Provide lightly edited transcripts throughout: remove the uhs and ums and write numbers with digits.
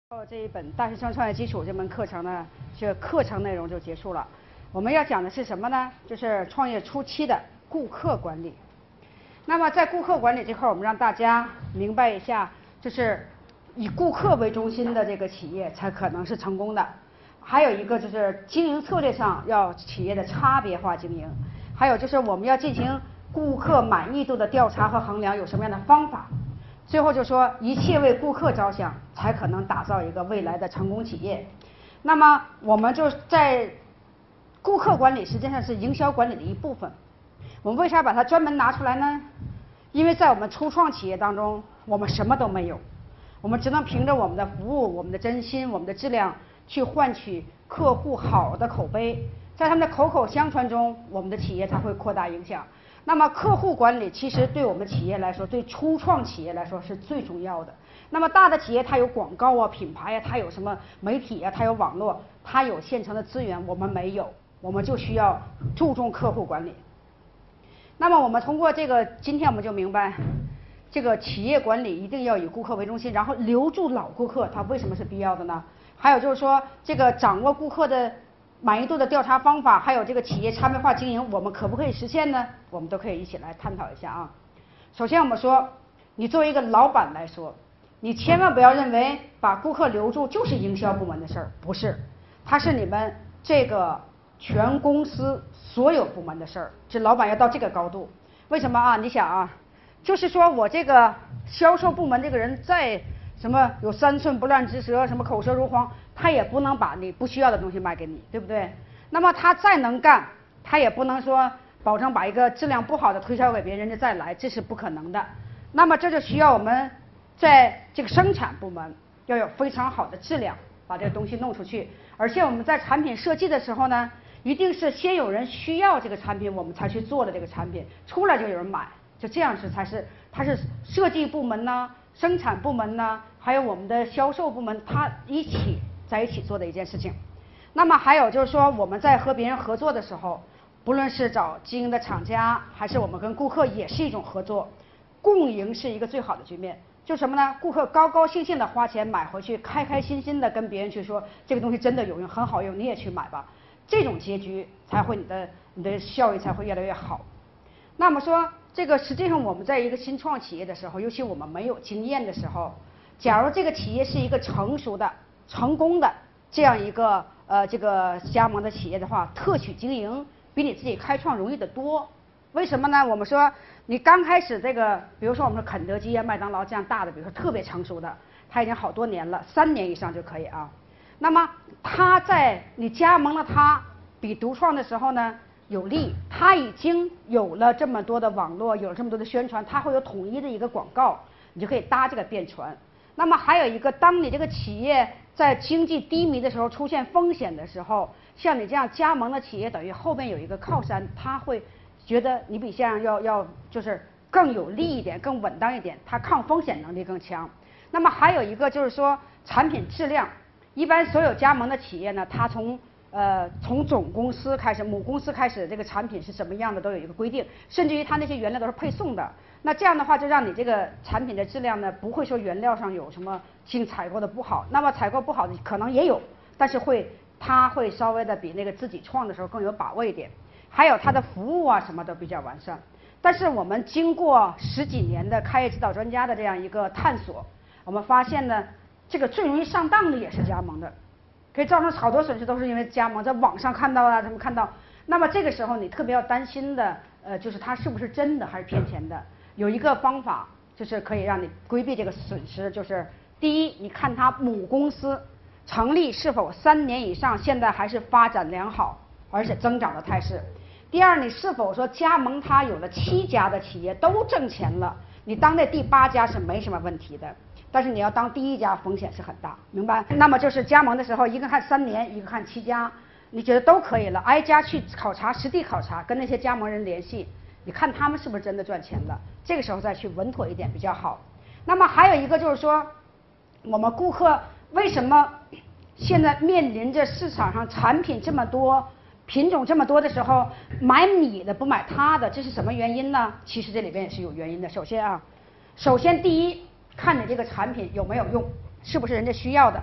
这一本《大学生创业基础》这门课程呢，这课程内容就结束了。我们要讲的是什么呢？就是创业初期的顾客管理。那么在顾客管理这块，我们让大家明白一下，就是以顾客为中心的这个企业才可能是成功的。还有一个就是经营策略上要企业的差别化经营，还有就是我们要进行顾客满意度的调查和衡量，有什么样的方法。最后就说一切为顾客着想，才可能打造一个未来的成功企业。那么我们就在顾客管理实际上是营销管理的一部分。我们为啥把它专门拿出来呢？因为在我们初创企业当中，我们什么都没有，我们只能凭着我们的服务、我们的真心、我们的质量去换取客户好的口碑，在他们的口口相传中，我们的企业才会扩大影响。那么客户管理其实对我们企业来说，对初创企业来说是最重要的。那么大的企业它有广告啊、品牌啊，它有什么媒体啊，它有网络，它有现成的资源，我们没有，我们就需要注重客户管理。那么我们通过这个，今天我们就明白，这个企业管理一定要以顾客为中心，然后留住老顾客，它为什么是必要的呢？还有就是说，这个掌握顾客的满意度的调查方法，还有这个企业差别化经营，我们可不可以实现呢？我们都可以一起来探讨一下啊。首先我们说，你作为一个老板来说，你千万不要认为把顾客留住就是营销部门的事儿，不是，它是你们这个全公司所有部门的事儿，这老板要到这个高度。为什么啊？你想啊，就是说我这个销售部门这个人再什么有3寸不烂之舌，什么口舌如簧，他也不能把你不需要的东西卖给你，对不对？那么他再能干，他也不能说保证把一个质量不好的推销给别人，人家再来，这是不可能的。那么这就需要我们在这个生产部门要有非常好的质量，把这个东西弄出去。而且我们在产品设计的时候呢，一定是先有人需要这个产品，我们才去做的这个产品，出来就有人买，就这样它是设计部门呢、生产部门呢，还有我们的销售部门，它在一起做的一件事情。那么还有就是说，我们在和别人合作的时候，不论是找经营的厂家，还是我们跟顾客，也是一种合作，共赢是一个最好的局面。就什么呢？顾客高高兴兴的花钱买回去，开开心心的跟别人去说这个东西真的有用，很好用，你也去买吧。这种结局才会你的效益才会越来越好。那么说这个实际上我们在一个新创企业的时候，尤其我们没有经验的时候，假如这个企业是一个成熟的、成功的这样一个这个加盟的企业的话，特许经营比你自己开创容易得多。为什么呢？我们说你刚开始这个，比如说我们说肯德基啊、麦当劳这样大的，比如说特别成熟的，它已经好多年了，3年以上就可以啊。那么它在你加盟了它，比独创的时候呢有利，它已经有了这么多的网络，有了这么多的宣传，它会有统一的一个广告，你就可以搭这个便船。那么还有一个，当你这个企业在经济低迷的时候出现风险的时候，像你这样加盟的企业，等于后面有一个靠山，他会觉得你比这样要就是更有利一点，更稳当一点，它抗风险能力更强。那么还有一个就是说产品质量，一般所有加盟的企业呢，它从总公司开始，母公司开始，这个产品是什么样的都有一个规定，甚至于它那些原料都是配送的。那这样的话，就让你这个产品的质量呢，不会说原料上有什么经采购的不好。那么采购不好的可能也有，但是它会稍微的比那个自己创的时候更有把握一点。还有它的服务啊什么都比较完善。但是我们经过10几年的开业指导专家的这样一个探索，我们发现呢，这个最容易上当的也是加盟的。可以造成好多损失，都是因为加盟，在网上看到啊，什么看到。那么这个时候你特别要担心的，就是它是不是真的还是骗钱的。有一个方法，就是可以让你规避这个损失，就是第一，你看它母公司成立是否3年以上，现在还是发展良好，而且增长的态势。第二，你是否说加盟它有了7家的企业都挣钱了，你当那第8家是没什么问题的。但是你要当第1家，风险是很大，明白？那么就是加盟的时候，一个看3年，一个看7家，你觉得都可以了，挨家去考察，实地考察，跟那些加盟人联系，你看他们是不是真的赚钱了？这个时候再去稳妥一点比较好。那么还有一个就是说，我们顾客为什么现在面临着市场上产品这么多、品种这么多的时候，买你的不买他的，这是什么原因呢？其实这里边也是有原因的。首先第一，看你这个产品有没有用，是不是人家需要的。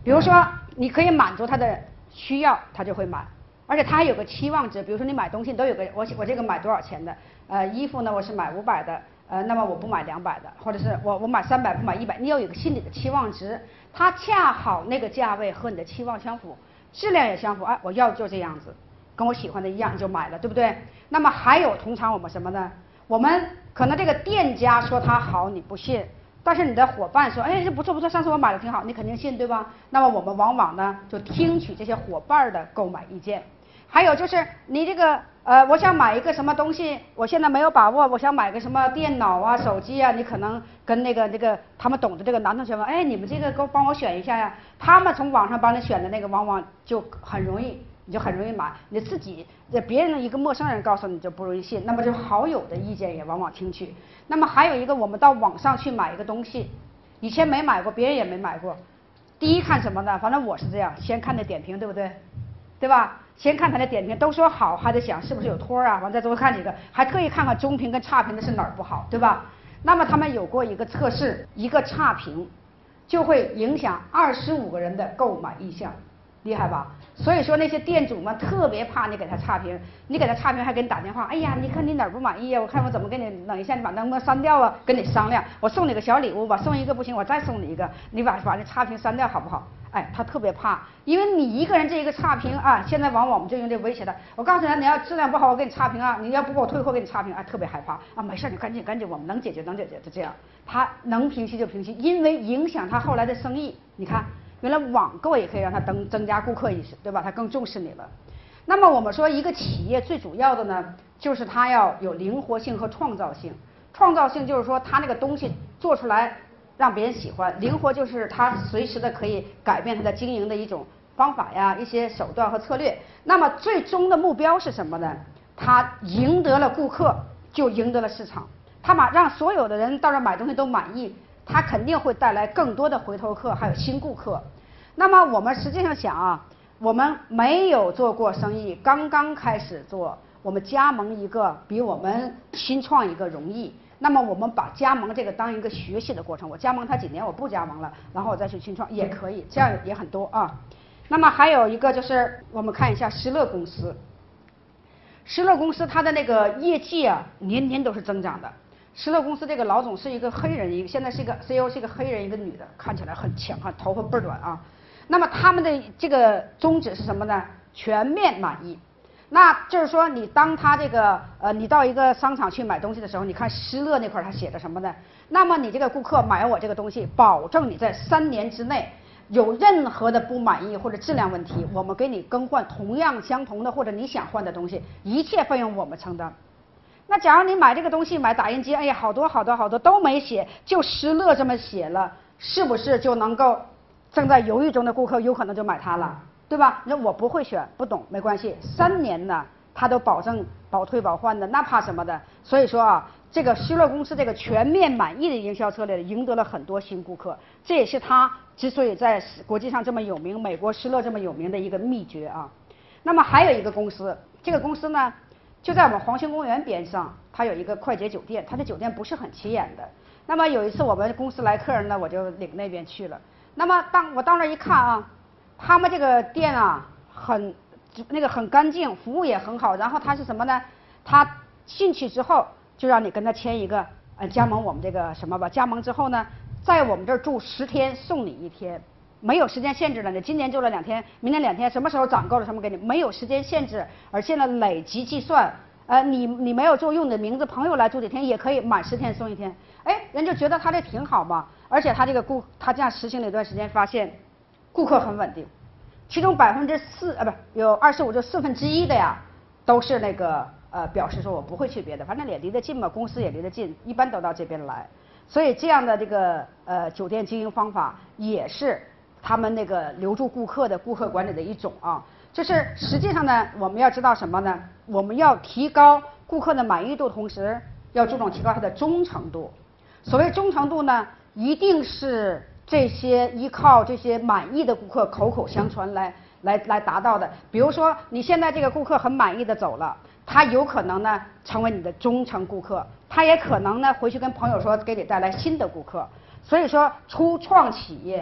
比如说你可以满足他的需要，他就会买，而且他还有个期望值。比如说你买东西都有个我这个买多少钱的，衣服呢我是买500的，那么我不买200的，或者是我买300不买100，你要有个心理的期望值，它恰好那个价位和你的期望相符，质量也相符，哎，我要就这样子，跟我喜欢的一样，你就买了，对不对？那么还有通常我们什么呢？我们可能这个店家说它好你不信，但是你的伙伴说，哎，这不错不错，上次我买的挺好，你肯定信，对吧？那么我们往往呢就听取这些伙伴的购买意见。还有就是你这个我想买一个什么东西，我现在没有把握，我想买个什么电脑啊、手机啊，你可能跟那个他们懂的这个男同学们，哎，你们这个给我帮我选一下呀。他们从网上帮你选的那个，往往就很容易，你就很容易买。你自己别人的一个陌生人告诉你就不容易信，那么就好友的意见也往往听取。那么还有一个，我们到网上去买一个东西，以前没买过，别人也没买过，第一看什么呢？反正我是这样，先看那点评，对不对？对吧？先看他的点评，都说好，还得想是不是有托啊，完再多看几个，还特意看看中评跟差评的是哪儿不好，对吧？那么他们有过一个测试，一个差评就会影响25个人的购买意向，厉害吧？所以说那些店主们特别怕你给他差评，你给他差评还给你打电话，哎呀，你看你哪儿不满意呀？我看我怎么给你弄一下，你把能不能删掉啊？跟你商量，我送你个小礼物吧，送一个不行，我再送你一个，你把那差评删掉好不好？哎，他特别怕，因为你一个人这一个差评啊，现在往往我们就用这威胁他。我告诉他，你要质量不好，我给你差评啊，你要不给我退货，给你差评，哎，特别害怕啊，没事，你赶紧，我们能解决，就这样，他能平息就平息，因为影响他后来的生意。你看，原来网购也可以让他增加顾客意识，对吧？他更重视你了。那么我们说，一个企业最主要的呢，就是它要有灵活性和创造性。创造性就是说，它那个东西做出来让别人喜欢，灵活就是它随时的可以改变它的经营的一种方法呀，一些手段和策略。那么最终的目标是什么呢？它赢得了顾客，就赢得了市场。它让所有的人到这买东西都满意，它肯定会带来更多的回头客，还有新顾客。那么我们实际上想啊，我们没有做过生意，刚刚开始做，我们加盟一个比我们新创一个容易。那么我们把加盟这个当一个学习的过程，我加盟它几年，我不加盟了，然后我再去新创也可以，这样也很多啊。那么还有一个就是我们看一下施乐公司，施乐公司它的那个业绩啊，年年都是增长的。施乐公司这个老总是一个黑人，现在是一个 CEO， 是一个黑人，一个女的，看起来很强悍，头发倍儿短啊。那么他们的这个宗旨是什么呢？全面满意。那就是说，你当他这个你到一个商场去买东西的时候，你看施乐那块他写的什么呢？那么你这个顾客买我这个东西，保证你在3年之内有任何的不满意或者质量问题，我们给你更换同样相同的或者你想换的东西，一切费用我们承担。那假如你买这个东西买打印机，哎呀，好多都没写，就施乐这么写了，是不是就能够正在犹豫中的顾客有可能就买它了？对吧？那我不会选，不懂没关系，3年呢，他都保证保退保换的，那怕什么的？所以说啊，这个施乐公司这个全面满意的营销策略，赢得了很多新顾客，这也是他之所以在国际上这么有名，美国施乐这么有名的一个秘诀啊。那么还有一个公司，这个公司呢，就在我们黄兴公园边上，它有一个快捷酒店，它的酒店不是很起眼的。那么有一次我们公司来客人呢，我就领那边去了。那么当我到那一看啊。他们这个店啊，很干净，服务也很好。然后他是什么呢？他进去之后就让你跟他签一个加盟我们这个什么吧。加盟之后呢，在我们这儿住10天送你1天，没有时间限制的。你今年住了2天，明年2天，什么时候攒够了什么给你，没有时间限制，而且呢累计计算。你没有住，用你的名字，朋友来住几天也可以，满10天送1天。哎，人就觉得他这挺好嘛。而且他这个他这样实行了一段时间，发现顾客很稳定，其中4%不有25%就1/4的呀，都是那个表示说我不会去别的，反正也离得近嘛，公司也离得近，一般都到这边来。所以这样的这个酒店经营方法也是他们那个留住顾客的顾客管理的一种啊。就是实际上呢，我们要知道什么呢？我们要提高顾客的满意度，同时要注重提高他的忠诚度。所谓忠诚度呢，一定是这些依靠这些满意的顾客口口相传来达到的。比如说你现在这个顾客很满意的走了，他有可能呢成为你的忠诚顾客，他也可能呢回去跟朋友说给你带来新的顾客。所以说初创企业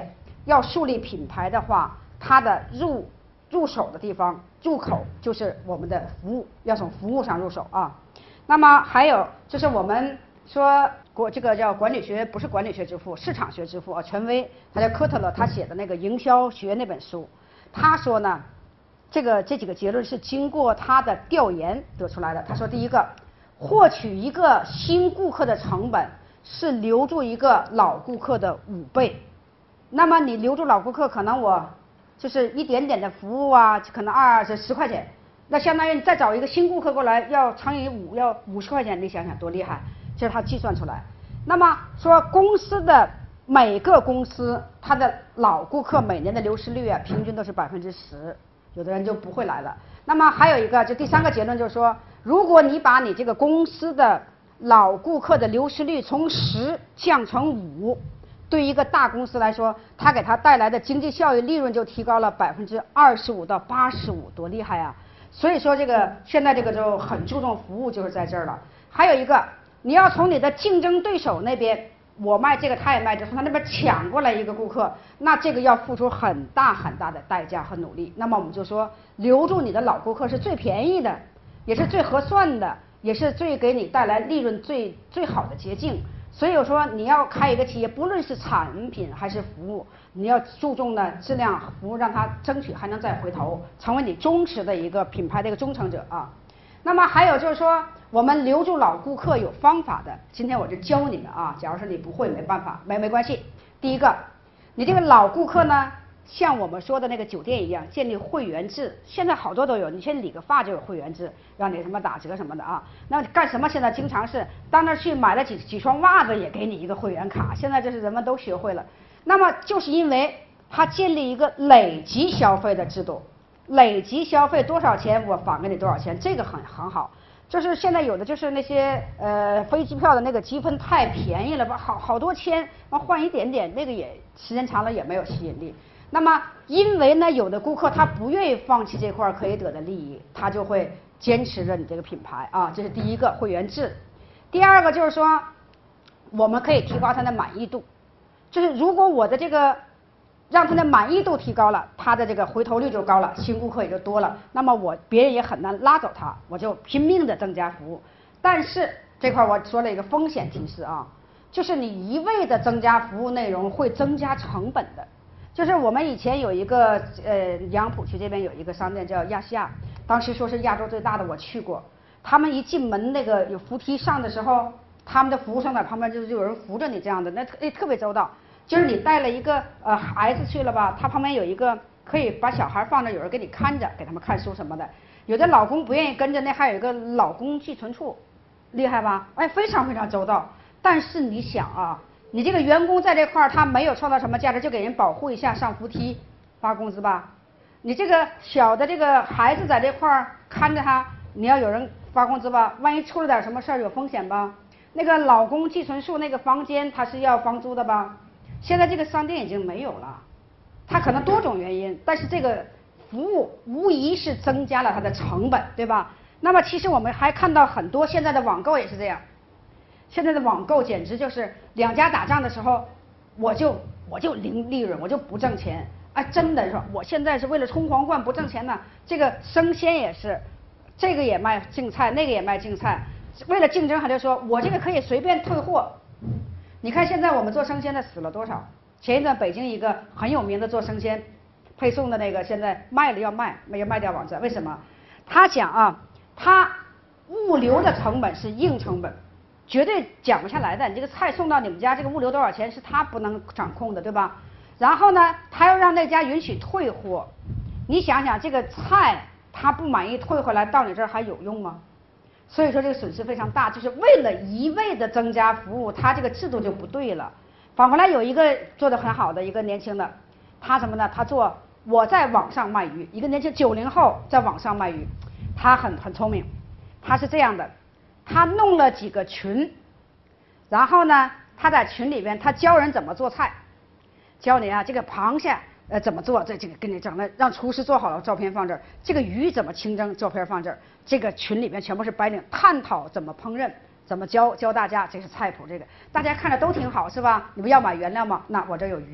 要树立品牌的话，它的入手的地方，入口就是我们的服务，要从服务上入手啊。那么还有就是我们说这个叫管理学，不是管理学之父，市场学之父啊，权威，他叫科特勒，他写的那个营销学那本书，他说呢，这几个结论是经过他的调研得出来的。他说，第一个，获取一个新顾客的成本是留住一个老顾客的5倍。那么你留住老顾客，可能我就是一点点的服务啊，可能10块钱，那相当于你再找一个新顾客过来，要乘以5，要50块钱，你想想多厉害，这是他计算出来。那么说每个公司它的老顾客每年的流失率啊，平均都是10%，有的人就不会来了。那么还有一个，就第3个结论就是说，如果你把你这个公司的老顾客的流失率从10降成5，对于一个大公司来说，它给它带来的经济效益利润就提高了25%到85%，多厉害啊！所以说现在这个就很注重服务，就是在这儿了。还有一个，你要从你的竞争对手那边，我卖这个他也卖这个，从他那边抢过来一个顾客，那这个要付出很大很大的代价和努力。那么我们就说，留住你的老顾客是最便宜的，也是最合算的，也是最给你带来利润最好的捷径。所以我说，你要开一个企业，不论是产品还是服务，你要注重的质量服务，让它争取还能再回头，成为你忠实的一个品牌的一个忠诚者啊。那么还有就是说，我们留住老顾客有方法的，今天我就教你们啊。假如说你不会，没办法，没关系。第一个，你这个老顾客呢，像我们说的那个酒店一样，建立会员制，现在好多都有。你先理个发就有会员制，让你什么打折什么的啊。那干什么？现在经常是到那儿去买了几双袜子，也给你一个会员卡。现在这是人们都学会了。那么就是因为它建立一个累积消费的制度，累积消费多少钱，我返给你多少钱，这个很好。就是现在有的就是那些飞机票的那个积分太便宜了吧，好多千，换一点点，那个也时间长了也没有吸引力。那么因为呢，有的顾客他不愿意放弃这块可以得的利益，他就会坚持着你这个品牌啊，这是第一个会员制。第二个就是说，我们可以提高他的满意度，就是如果我的这个让他的满意度提高了，他的这个回头率就高了，新顾客也就多了，那么别人也很难拉走他，我就拼命的增加服务。但是这块我说了一个风险提示啊，就是你一味的增加服务内容会增加成本的。就是我们以前有一个杨浦区这边有一个商店叫亚细亚，当时说是亚洲最大的，我去过。他们一进门那个有扶梯上的时候，他们的服务生在旁边就有人扶着你这样的，那特别周到。就是你带了一个孩子去了吧，他旁边有一个可以把小孩放着，有人给你看着，给他们看书什么的。有的老公不愿意跟着，那还有一个老公寄存处，厉害吧？哎，非常非常周到。但是你想啊，你这个员工在这块儿他没有创造什么价值，就给人保护一下上扶梯发工资吧。你这个小的这个孩子在这块儿看着他，你要有人发工资吧？万一出了点什么事儿有风险吧？那个老公寄存处那个房间他是要房租的吧？现在这个商店已经没有了，它可能多种原因，但是这个服务无疑是增加了它的成本，对吧？那么其实我们还看到很多现在的网购也是这样，现在的网购简直就是两家打仗的时候，我就零利润，我就不挣钱，哎，真的是我现在是为了充皇冠不挣钱呢。这个生鲜也是，这个也卖净菜，那个也卖净菜，为了竞争还就说我这个可以随便退货。你看现在我们做生鲜的死了多少？前一段北京一个很有名的做生鲜配送的那个，现在卖了要卖，没有卖掉网站，为什么？他讲啊，他物流的成本是硬成本，绝对讲不下来的。你这个菜送到你们家，这个物流多少钱是他不能掌控的，对吧？然后呢，他要让那家允许退货，你想想这个菜他不满意退回来到你这儿还有用吗？所以说这个损失非常大，就是为了一味的增加服务，他这个制度就不对了。反过来有一个做得很好的一个年轻的，他什么呢？他我在网上卖鱼，一个年轻90后在网上卖鱼，他很聪明，他是这样的，他弄了几个群，然后呢，他在群里边他教人怎么做菜，教你啊这个螃蟹怎么做，这个跟你整的，让厨师做好了，照片放这儿。这个鱼怎么清蒸，照片放这儿。这个群里面全部是白领，探讨怎么烹饪，怎么教大家，这是菜谱。这个大家看着都挺好，是吧？你不要买原料吗？那我这有鱼，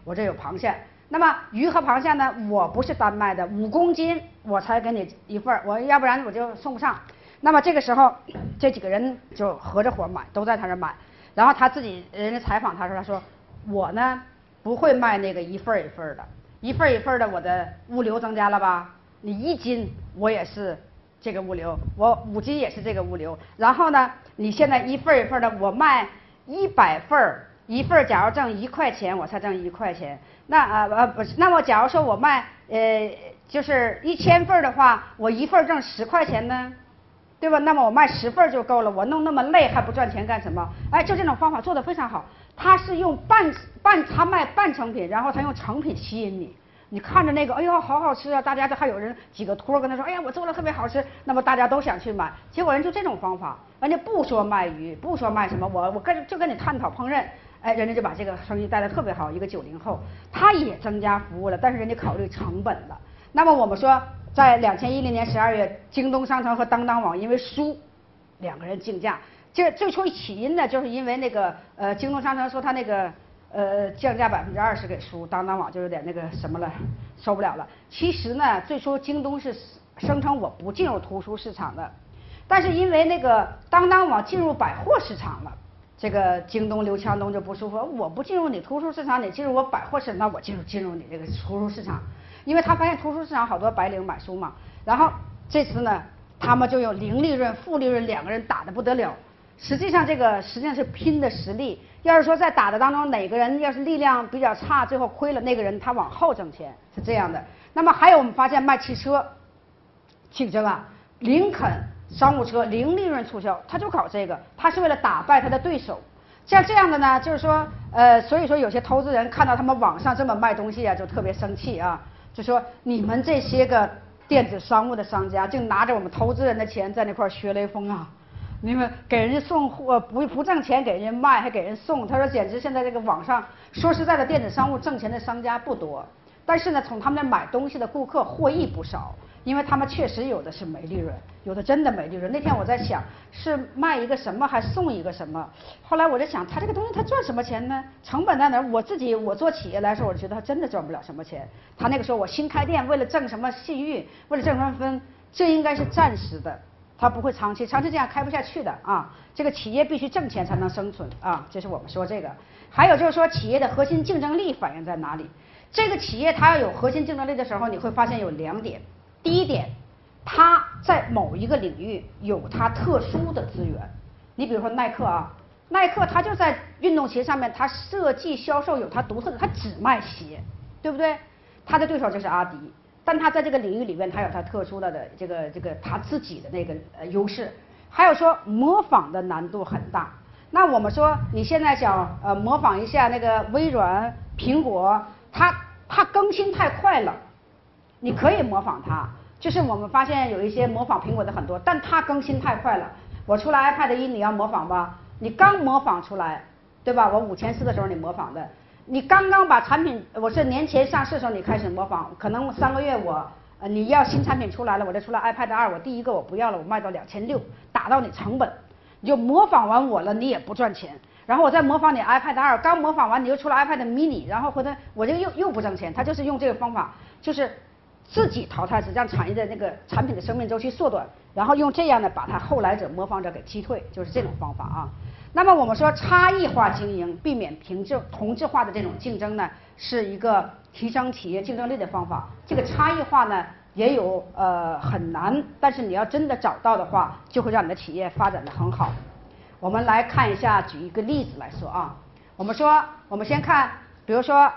我这有螃蟹。那么鱼和螃蟹呢，我不是单卖的，5公斤我才给你一份，我要不然我就送不上。那么这个时候，这几个人就合着伙买，都在他这买。然后他自己人家采访他说，他说我呢不会卖那个一份一份的，一份一份的，我的物流增加了吧？你1斤我也是这个物流，我5斤也是这个物流。然后呢，你现在一份一份的，我卖100份，一份假如挣1块钱，我才挣1块钱。那不是，那么假如说我卖就是1000份的话，我一份挣10块钱呢，对吧？那么我卖10份就够了，我弄那么累还不赚钱干什么？哎，就这种方法做得非常好。他是用他卖半成品，然后他用成品吸引你。你看着那个，哎呦，好好吃啊！大家这还有人几个托跟他说，哎呀，我做的特别好吃，那么大家都想去买。结果人就这种方法，人家不说卖鱼，不说卖什么，我跟你探讨烹饪，哎，人家就把这个生意带得特别好。一个90后，他也增加服务了，但是人家考虑成本了。那么我们说，在2010年12月，京东商城和当当网因为书2个人竞价，这最初起因呢，就是因为那个京东商城说他那个降价20%给书，当当网就有点那个什么了，受不了了。其实呢，最初京东是声称我不进入图书市场的，但是因为那个当当网进入百货市场了，这个京东刘强东就不舒服，我不进入你图书市场，你进入我百货市场，那我进入你这个图书市场，因为他发现图书市场好多白领买书嘛。然后这次呢，他们就有零利润、负利润2个人打得不得了。实际上是拼的实力。要是说在打的当中哪个人要是力量比较差，最后亏了，那个人他往后挣钱，是这样的。那么还有我们发现卖汽车竞争啊，林肯商务车零利润促销，他就搞这个，他是为了打败他的对手。像这样的呢，就是说所以说有些投资人看到他们网上这么卖东西啊，就特别生气啊，就说你们这些个电子商务的商家，竟拿着我们投资人的钱在那块学雷锋啊！你们给人家送货不挣钱，给人家卖还给人送，他说简直现在这个网上说实在的，电子商务挣钱的商家不多，但是呢，从他们那买东西的顾客获益不少，因为他们确实有的是没利润，有的真的没利润。那天我在想，是卖一个什么还送一个什么？后来我在想，他这个东西他赚什么钱呢？成本在哪儿？我做企业来说，我觉得他真的赚不了什么钱。他那个时候我新开店，为了挣什么信誉，为了挣什么分，这应该是暂时的。它不会长期这样开不下去的啊！这个企业必须挣钱才能生存啊！这是我们说这个。还有就是说，企业的核心竞争力反映在哪里？这个企业它要有核心竞争力的时候，你会发现有2点。第一点，它在某一个领域有它特殊的资源。你比如说耐克啊，耐克它就在运动鞋上面，它设计销售有它独特的，它只卖鞋，对不对？它的对手就是阿迪。但他在这个领域里面，他有他特殊的这个他自己的那个优势。还有说模仿的难度很大。那我们说你现在想模仿一下那个微软、苹果，它更新太快了，你可以模仿它。就是我们发现有一些模仿苹果的很多，但它更新太快了。我出来 iPad 1你要模仿吧，你刚模仿出来，对吧？我5400的时候你模仿的。你刚刚把产品，我是年前上市的时候你开始模仿，可能3个月你要新产品出来了，我这出来 iPad 2，我第一个我不要了，我卖到2600，打到你成本，你就模仿完我了，你也不赚钱。然后我再模仿你 iPad 2，刚模仿完你又出了 iPad mini， 然后回头我这个又不挣钱。他就是用这个方法，就是自己淘汰，让产业的那个产品的生命周期缩短，然后用这样的把它后来者模仿者给击退，就是这种方法啊。那么我们说差异化经营，避免同质化的这种竞争呢，是一个提升企业竞争力的方法。这个差异化呢也有很难，但是你要真的找到的话，就会让你的企业发展得很好。我们来看一下，举一个例子来说啊。我们先看，比如说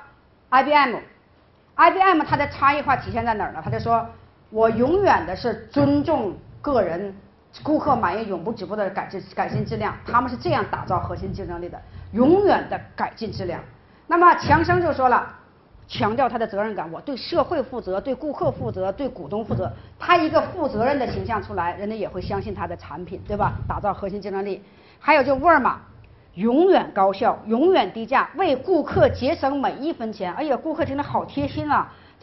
IBM 它的差异化体现在哪儿呢？它就说我永远的是尊重个人。顾客满意永不止步的改进质量，他们是这样打造核心竞争力的，永远的改进质量。那么强生就说了，强调他的责任感，我对社会负责，对顾客负责，对股东负责，他一个负责任的形象出来，人家也会相信他的产品，对吧？打造核心竞争力。还有就沃尔玛，永远高效，永远低价，为顾客节省每1分钱。哎呀，顾客真的好贴心啊！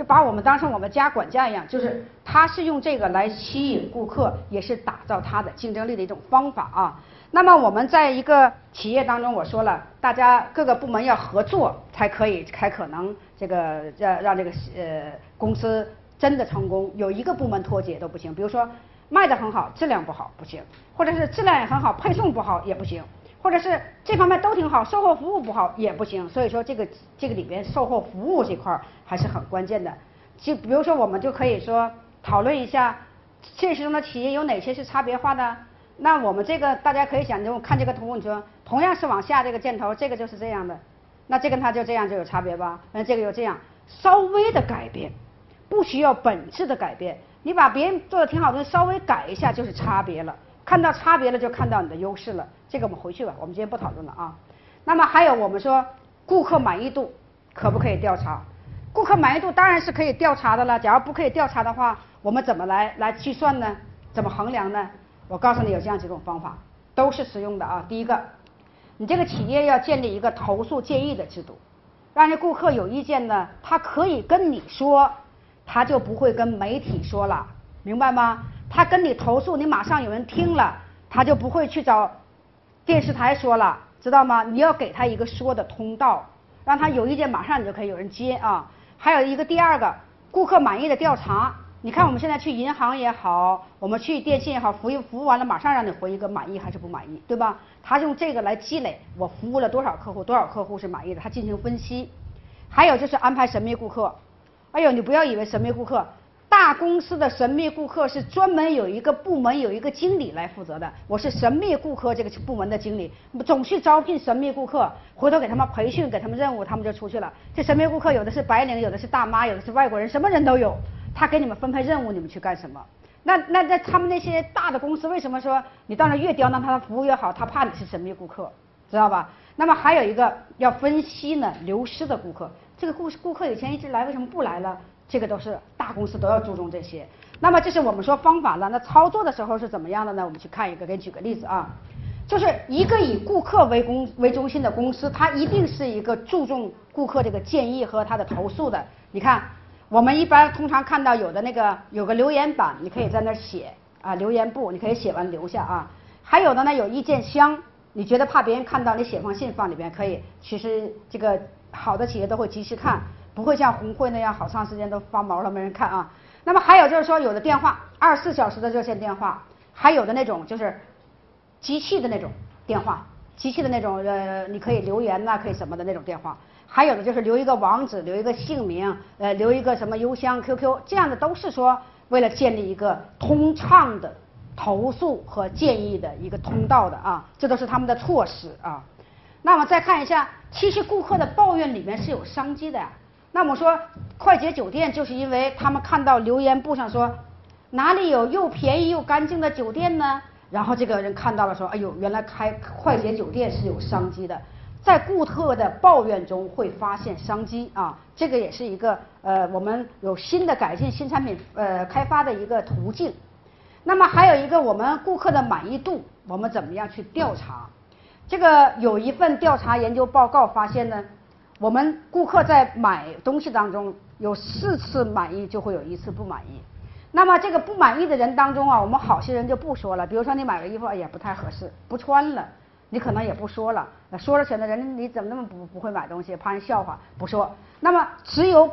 就把我们当成我们家管家一样，就是他是用这个来吸引顾客，也是打造他的竞争力的一种方法啊。那么我们在一个企业当中，我说了，大家各个部门要合作才可能这个让这个公司真的成功。有一个部门脱节都不行，比如说卖得很好，质量不好不行，或者是质量也很好，配送不好也不行。或者是这方面都挺好，售后服务不好也不行，所以说这个里边售后服务这块还是很关键的。就比如说我们就可以说讨论一下现实中的企业有哪些是差别化的。那我们这个大家可以想，就看这个图，你说同样是往下这个箭头，这个就是这样的，那这跟它就这样就有差别吧？那这个有这样稍微的改变，不需要本质的改变，你把别人做的挺好的稍微改一下就是差别了。看到差别了就看到你的优势了，这个我们回去吧，我们今天不讨论了啊。那么还有我们说顾客满意度可不可以调查？顾客满意度当然是可以调查的了，假如不可以调查的话，我们怎么来计算呢？怎么衡量呢？我告诉你有这样几种方法，都是实用的啊。第一个，你这个企业要建立一个投诉建议的制度，让这顾客有意见呢，他可以跟你说，他就不会跟媒体说了，明白吗？他跟你投诉，你马上有人听了，他就不会去找电视台说了，知道吗？你要给他一个说的通道，让他有意见马上你就可以有人接啊。还有一个第二个，顾客满意的调查。你看我们现在去银行也好，我们去电信也好，服务完了马上让你回一个满意还是不满意，对吧？他用这个来积累我服务了多少客户，多少客户是满意的，他进行分析。还有就是安排神秘顾客。哎呦，你不要以为神秘顾客，大公司的神秘顾客是专门有一个部门有一个经理来负责的。我是神秘顾客这个部门的经理，总去招聘神秘顾客，回头给他们培训，给他们任务，他们就出去了。这神秘顾客有的是白领，有的是大妈，有的是外国人，什么人都有。他给你们分配任务，你们去干什么？那他们那些大的公司为什么说你到那越刁难他的服务越好？他怕你是神秘顾客，知道吧？那么还有一个要分析呢流失的顾客，这个顾客以前一直来，为什么不来了？这个都是大公司都要注重这些。那么这是我们说方法了，那操作的时候是怎么样的呢？我们去看一个，给你举个例子啊，就是一个以顾客为中心的公司，它一定是一个注重顾客这个建议和他的投诉的。你看。我们一般通常看到有个留言板，你可以在那儿写啊，留言簿你可以写完留下啊。还有的呢有意见箱，你觉得怕别人看到，你写封信放里边可以。其实这个好的企业都会及时看，不会像红会那样好长时间都发毛了没人看啊。那么还有就是说有的电话24小时的热线电话，还有的那种就是机器的那种电话，机器的那种你可以留言呐，可以什么的那种电话。还有的就是留一个网址，留一个姓名，留一个什么邮箱 QQ， 这样的都是说为了建立一个通畅的投诉和建议的一个通道的啊，这都是他们的措施啊。那么再看一下，其实顾客的抱怨里面是有商机的呀。那么说快捷酒店就是因为他们看到留言簿上说哪里有又便宜又干净的酒店呢？然后这个人看到了说，哎呦，原来开快捷酒店是有商机的。在顾客的抱怨中会发现商机啊，这个也是一个我们有新的改进新产品开发的一个途径。那么还有一个我们顾客的满意度，我们怎么样去调查？这个有一份调查研究报告发现呢，我们顾客在买东西当中有4次满意就会有1次不满意。那么这个不满意的人当中啊，我们好些人就不说了，比如说你买个衣服，哎呀不太合适，不穿了。你可能也不说了，说了显得人你怎么那么不会买东西，怕人笑话，不说。那么只有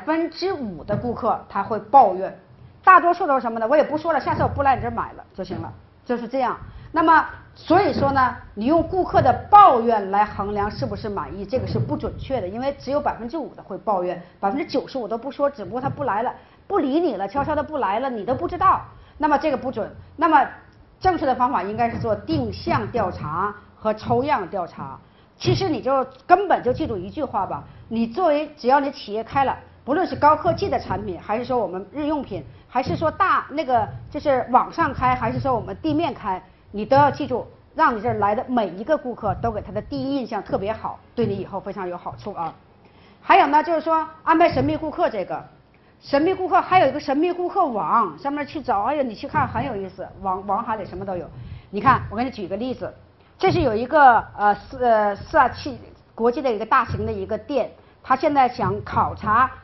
5%的顾客他会抱怨，大多数都是什么呢？我也不说了，下次我不来你这儿买了就行了，就是这样。那么所以说呢，你用顾客的抱怨来衡量是不是满意，这个是不准确的，因为只有5%的会抱怨，95%都不说，只不过他不来了，不理你了，悄悄的不来了，你都不知道。那么这个不准。那么正确的方法应该是做定向调查和抽样调查。其实你就根本就记住一句话吧，你只要你企业开了，不论是高科技的产品，还是说我们日用品，还是说就是网上开，还是说我们地面开，你都要记住，让你这儿来的每一个顾客都给他的第一印象特别好，对你以后非常有好处啊。还有呢，就是说安排神秘顾客这个。神秘顾客还有一个神秘顾客网，上面去找，哎呀，你去看很有意思，网海里什么都有。你看，我给你举个例子，这是有一个国际的一个大型的一个店，他现在想考察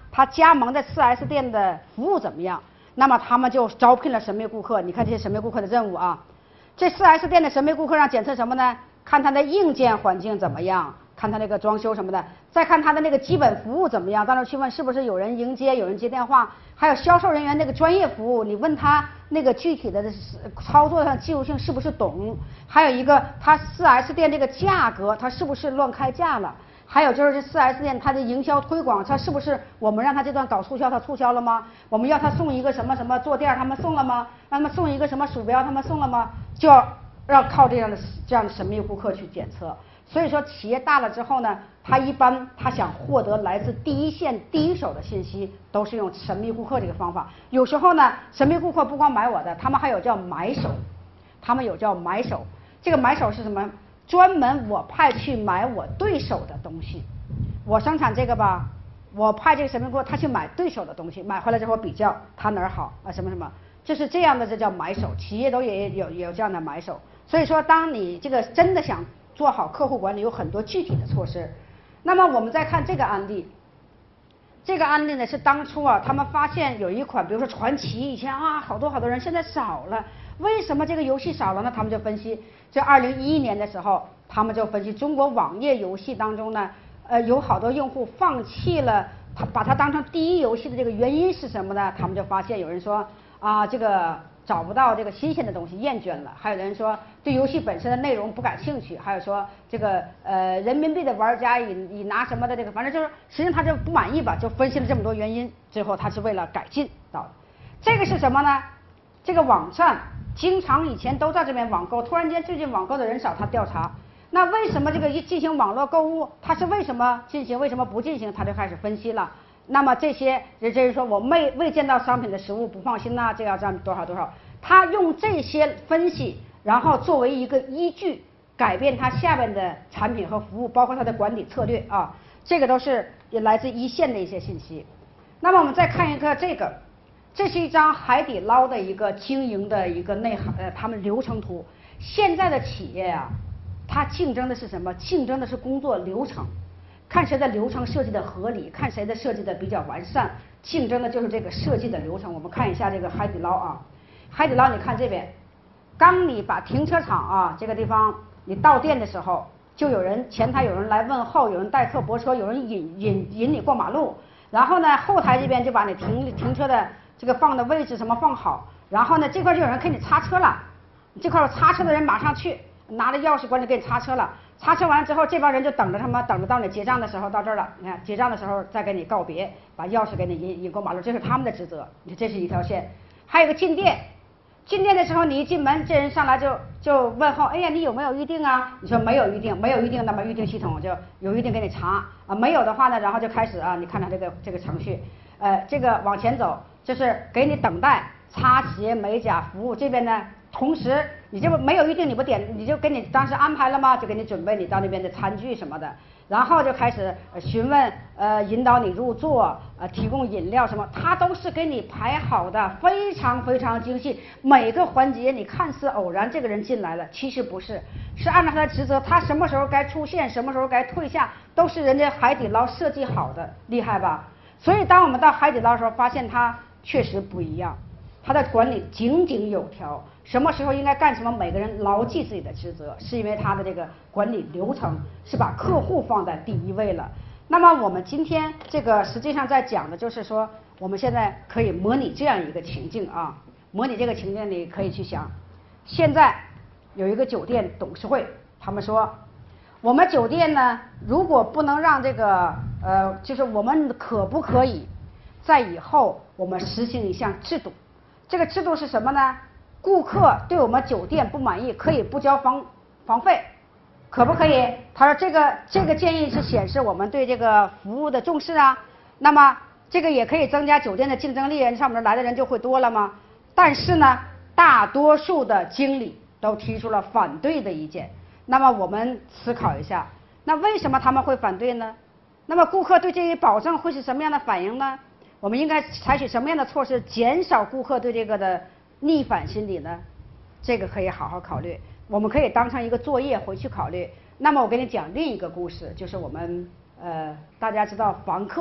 他加盟的 4S 店的服务怎么样？那么他们就招聘了神秘顾客。你看这些神秘顾客的任务啊，这 4S 店的神秘顾客让检测什么呢？看他的硬件环境怎么样，看他那个装修什么的，再看他的那个基本服务怎么样。到时候去问是不是有人迎接，有人接电话，还有销售人员那个专业服务，你问他那个具体的操作上技术性是不是懂？还有一个，他 4S 店这个价格，他是不是乱开价了？还有就是这 4S 店它的营销推广，它是不是我们让他这段搞促销，他促销了吗？我们要他送一个什么什么坐垫，他们送了吗？让他们送一个什么鼠标，他们送了吗？就要靠这样的神秘顾客去检测。所以说企业大了之后呢，他一般他想获得来自第一线第一手的信息，都是用神秘顾客这个方法。有时候呢，神秘顾客不光买我的，他们还有叫买手，他们有叫买手。这个买手是什么？专门我派去买我对手的东西。我生产这个吧，我派这个神秘顾客他去买对手的东西，买回来之后比较他哪儿好啊什么什么，就是这样的，这叫买手。企业都也有这样的买手。所以说，当你这个真的想做好客户管理，有很多具体的措施。那么我们再看这个案例，这个案例呢是当初啊，他们发现有一款，比如说传奇，以前啊好多人，现在少了，为什么这个游戏少了呢？他们就分析，这2011年的时候，他们就分析中国网页游戏当中呢，有好多用户放弃了，把它当成第一游戏的这个原因是什么呢？他们就发现有人说啊，这个找不到这个新鲜的东西，厌倦了；还有人说对游戏本身的内容不感兴趣；还有说这个人民币的玩家以拿什么的这个，反正就是实际上他就不满意吧，就分析了这么多原因，最后他是为了改进到的。这个是什么呢？这个网站经常以前都在这边网购，突然间最近网购的人少，他调查，那为什么这个一进行网络购物，它是为什么进行，为什么不进行，他就开始分析了。那么这些人说我未见到商品的实物不放心呐，这要占多少多少，他用这些分析，然后作为一个依据，改变他下面的产品和服务，包括他的管理策略啊，这个都是也来自一线的一些信息。那么我们再看一个这个，这是一张海底捞的一个经营的一个内涵，他们流程图。现在的企业啊，它竞争的是什么？竞争的是工作流程。看谁的流程设计的合理，看谁的设计的比较完善，竞争的就是这个设计的流程。我们看一下这个海底捞啊，海底捞你看这边，刚你把停车场啊这个地方你到店的时候，就有人前台有人来问候，有人代客泊车，有人引你过马路，然后呢后台这边就把你停车的这个放的位置什么放好，然后呢这块就有人给你擦车了，这块擦车的人马上去拿着钥匙管你给你擦车了。擦车完之后，这帮人就等着他们，等着到你结账的时候到这儿了。你看结账的时候再给你告别，把钥匙给你引过马路，这是他们的职责。你这是一条线。还有个进店，进店的时候你一进门，这人上来就问候，哎呀你有没有预定啊？你说没有预定，没有预定，那么预定系统就有预定给你查啊，没有的话呢，然后就开始啊，你看它这个程序，这个往前走就是给你等待擦鞋美甲服务，这边呢。同时，你这不没有预定，你不点，你就给你当时安排了吗？就给你准备你到那边的餐具什么的，然后就开始询问，引导你入座，提供饮料什么，它都是给你排好的，非常非常精细。每个环节你看似偶然，这个人进来了，其实不是，是按照他的职责，他什么时候该出现，什么时候该退下，都是人家海底捞设计好的，厉害吧？所以当我们到海底捞的时候，发现它确实不一样。他的管理井井有条，什么时候应该干什么，每个人牢记自己的职责，是因为他的这个管理流程是把客户放在第一位了。那么我们今天这个实际上在讲的就是说，我们现在可以模拟这样一个情境啊，模拟这个情境你可以去想，现在有一个酒店董事会，他们说，我们酒店呢，如果不能让这个就是我们可不可以在以后我们实行一项制度？这个制度是什么呢？顾客对我们酒店不满意，可以不交房费，可不可以？他说这个建议是显示我们对这个服务的重视啊。那么这个也可以增加酒店的竞争力，上面来的人就会多了吗？但是呢，大多数的经理都提出了反对的意见。那么我们思考一下，那为什么他们会反对呢？那么顾客对这些保证会是什么样的反应呢？我们应该采取什么样的措施减少顾客对这个的逆反心理呢？这个可以好好考虑，我们可以当成一个作业回去考虑。那么我给你讲另一个故事，就是我们大家知道房客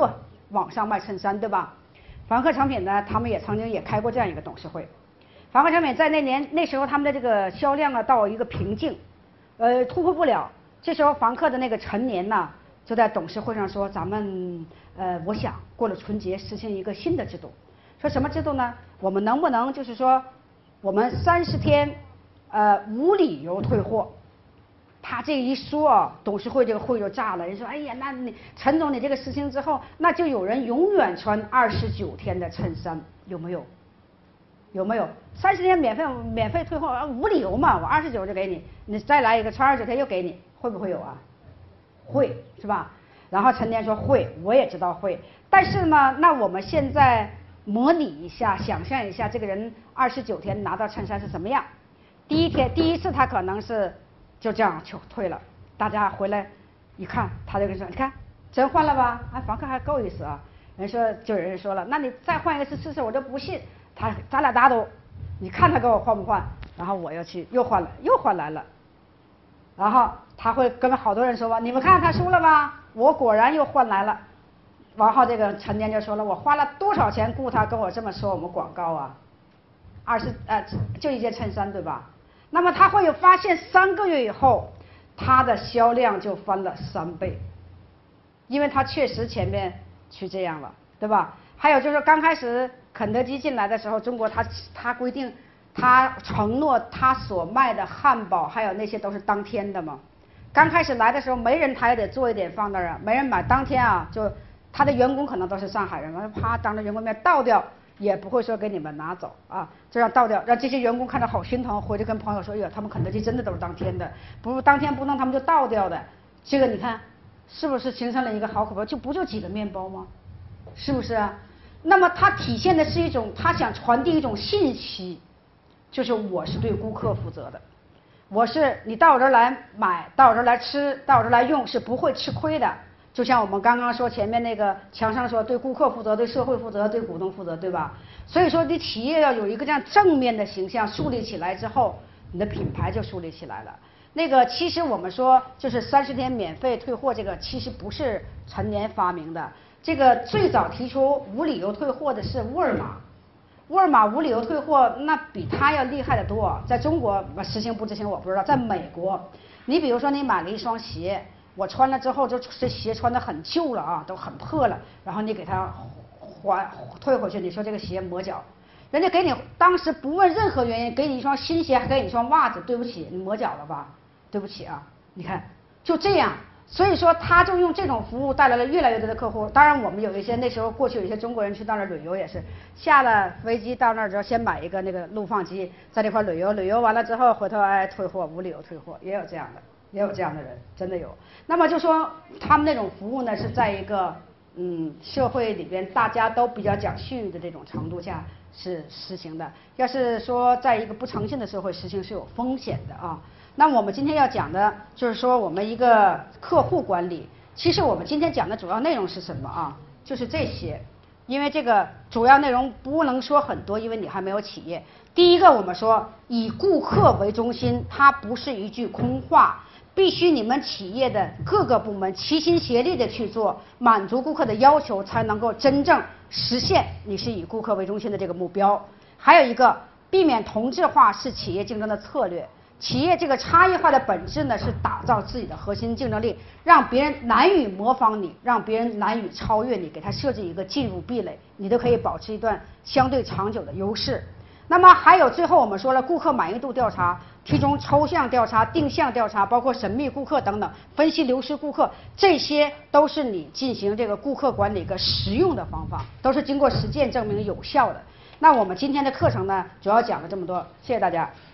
网上卖衬衫，对吧？凡客诚品呢，他们也曾经也开过这样一个董事会。凡客诚品在那时候他们的这个销量啊到一个瓶颈，突破不了。这时候凡客的那个陈年呢，就在董事会上说，咱们我想过了春节实行一个新的制度。说什么制度呢？我们能不能就是说，我们30天无理由退货？他这一说啊，董事会这个会就炸了。人说，哎呀，那你陈总你这个实行之后，那就有人永远穿29天的衬衫，有没有？有没有？30天免费退货无理由嘛？我29就给你，你再来一个穿29天又给你，会不会有啊？会是吧？然后陈年说会，我也知道会，但是呢，那我们现在模拟一下，想象一下这个人29天拿到衬衫是什么样。第一次他可能是就这样就退了，大家回来一看，他就跟说，你看真换了吧？哎，凡客还够意思啊。有人说了，那你再换一个试试，我就不信。咱俩打赌，你看他给我换不换？然后我又换了，又换来了。然后他会跟好多人说吧，你们看他输了吧？我果然又换来了。然后这个陈年就说了，我花了多少钱雇他跟我这么说我们广告啊就一件衬衫，对吧？那么他会有发现3个月以后，他的销量就翻了3倍，因为他确实前面去这样了，对吧？还有就是刚开始肯德基进来的时候，中国他规定，他承诺他所卖的汉堡还有那些都是当天的嘛。刚开始来的时候，没人他也得做一点放那儿啊，没人买，当天啊就他的员工可能都是上海人，完了啪当着员工面倒掉。也不会说给你们拿走啊，就让倒掉，让这些员工看着好心疼，回去跟朋友说，哎呀，他们肯德基真的都是当天的，不是当天不弄他们就倒掉的。这个你看是不是形成了一个好口碑？就几个面包吗？是不是啊？那么它体现的是一种他想传递一种信息，就是我是对顾客负责的，我是你到我这儿来买，到我这儿来吃，到我这儿来用是不会吃亏的。就像我们刚刚说前面那个墙上说，对顾客负责，对社会负责，对股东负责，对吧？所以说你企业要有一个这样正面的形象树立起来之后，你的品牌就树立起来了。那个其实我们说就是30天免费退货，这个其实不是陈年发明的，这个最早提出无理由退货的是沃尔玛。沃尔玛无理由退货那比他要厉害得多，在中国实行不执行我不知道，在美国，你比如说你买了一双鞋。我穿了之后，这鞋穿得很旧了啊，都很破了。然后你给他退回去，你说这个鞋磨脚，人家给你当时不问任何原因，给你一双新鞋，还给你一双袜子，对不起，你磨脚了吧？对不起啊，你看就这样。所以说，他就用这种服务带来了越来越多的客户。当然，我们有一些那时候过去有一些中国人去到那儿旅游也是，下了飞机到那儿之后，先买一个那个录放机，在这块旅游完了之后，回头退货，无理由退货，也有这样的。也有这样的人，真的有。那么就说他们那种服务呢，是在一个社会里边大家都比较讲信誉的这种程度下是实行的。要是说在一个不诚信的社会实行是有风险的啊。那我们今天要讲的就是说我们一个客户管理。其实我们今天讲的主要内容是什么啊？就是这些。因为这个主要内容不能说很多，因为你还没有企业。第一个，我们说以顾客为中心，它不是一句空话。必须你们企业的各个部门齐心协力的去做，满足顾客的要求，才能够真正实现你是以顾客为中心的这个目标。还有一个，避免同质化是企业竞争的策略。企业这个差异化的本质呢，是打造自己的核心竞争力，让别人难以模仿你，让别人难以超越你，给他设计一个进入壁垒，你都可以保持一段相对长久的优势。那么还有最后我们说了，顾客满意度调查，其中抽象调查、定向调查，包括神秘顾客等等，分析流失顾客，这些都是你进行这个顾客管理一个实用的方法，都是经过实践证明有效的。那我们今天的课程呢，主要讲了这么多，谢谢大家。